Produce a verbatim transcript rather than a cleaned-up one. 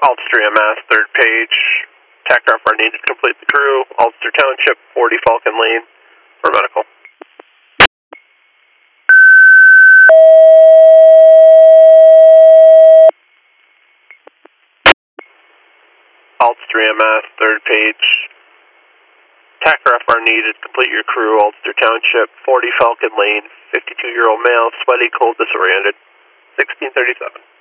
Ulster M S, third page. Tachograph are needed to complete the crew. Ulster Township, forty Falcon Lane for medical. Ulster M S, third page. Tachograph are needed to complete your crew. Ulster Township, forty Falcon Lane, fifty-two-year-old male, sweaty, cold, disoriented. sixteen thirty-seven.